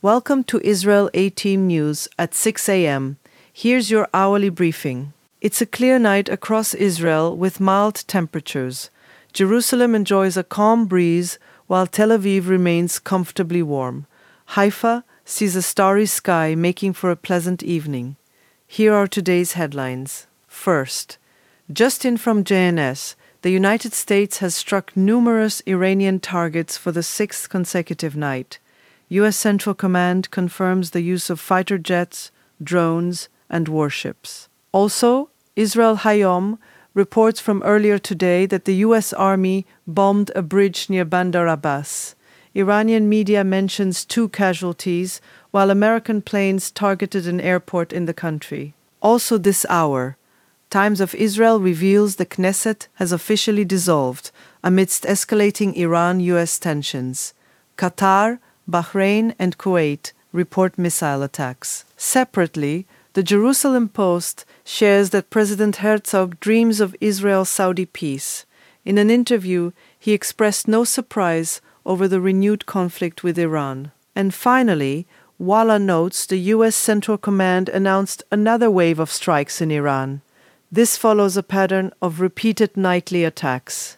Welcome to Israel 18 News at 6 a.m. Here's your hourly briefing. It's a clear night across Israel with mild temperatures. Jerusalem enjoys a calm breeze while Tel Aviv remains comfortably warm. Haifa sees a starry sky making for a pleasant evening. Here are today's headlines. First, just in from JNS, the United States has struck numerous Iranian targets for the sixth consecutive night. U.S. Central Command confirms the use of fighter jets, drones, and warships. Also, Israel Hayom reports from earlier today that the U.S. Army bombed a bridge near Bandar Abbas. Iranian media mentions 2 casualties, while American planes targeted an airport in the country. Also this hour, Times of Israel reveals the Knesset has officially dissolved amidst escalating Iran-U.S. tensions. Qatar, Bahrain, and Kuwait report missile attacks. Separately, the Jerusalem Post shares that President Herzog dreams of Israel-Saudi peace. In an interview, he expressed no surprise over the renewed conflict with Iran. And finally, Walla notes the U.S. Central Command announced another wave of strikes in Iran. This follows a pattern of repeated nightly attacks.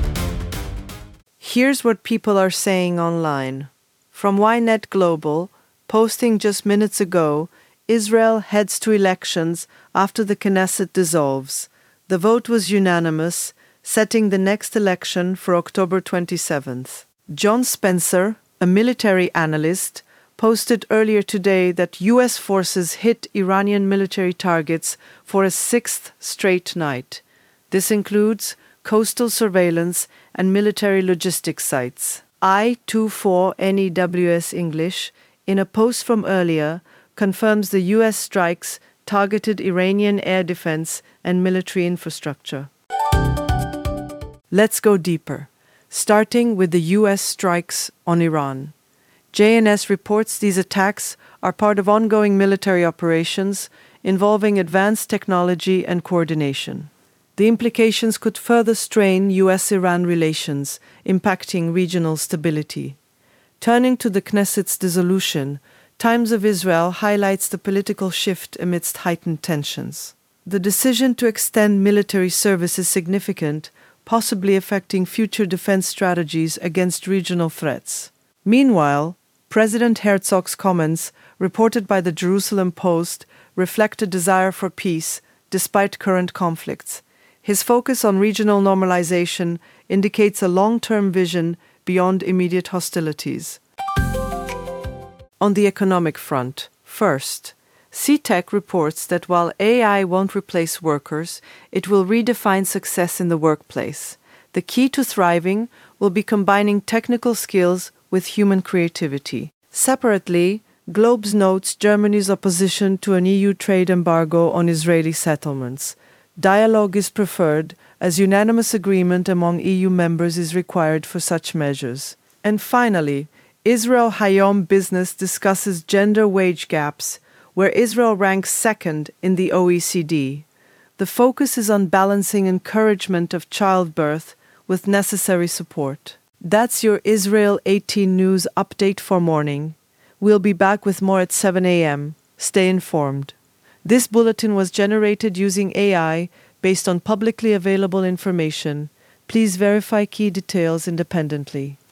Here's what people are saying online. From Ynet Global, posting just minutes ago, Israel heads to elections after the Knesset dissolves. The vote was unanimous, setting the next election for October 27th. John Spencer, a military analyst, posted earlier today that U.S. forces hit Iranian military targets for a 6th straight night. This includes coastal surveillance and military logistics sites. I24NEWS English, in a post from earlier, confirms the U.S. strikes targeted Iranian air defense and military infrastructure. Let's go deeper, starting with the U.S. strikes on Iran. JNS reports these attacks are part of ongoing military operations involving advanced technology and coordination. The implications could further strain U.S.-Iran relations, impacting regional stability. Turning to the Knesset's dissolution, Times of Israel highlights the political shift amidst heightened tensions. The decision to extend military service is significant, possibly affecting future defense strategies against regional threats. Meanwhile, President Herzog's comments, reported by the Jerusalem Post, reflect a desire for peace despite current conflicts. His focus on regional normalization indicates a long-term vision beyond immediate hostilities. On the economic front, first, CTech reports that while AI won't replace workers, it will redefine success in the workplace. The key to thriving will be combining technical skills with human creativity. Separately, Globes notes Germany's opposition to an EU trade embargo on Israeli settlements. Dialogue is preferred, as unanimous agreement among EU members is required for such measures. And finally, Israel Hayom Business discusses gender wage gaps, where Israel ranks second in the OECD. The focus is on balancing encouragement of childbirth with necessary support. That's your Israel 18 News update for morning. We'll be back with more at 7 a.m. Stay informed. This bulletin was generated using AI based on publicly available information. Please verify key details independently.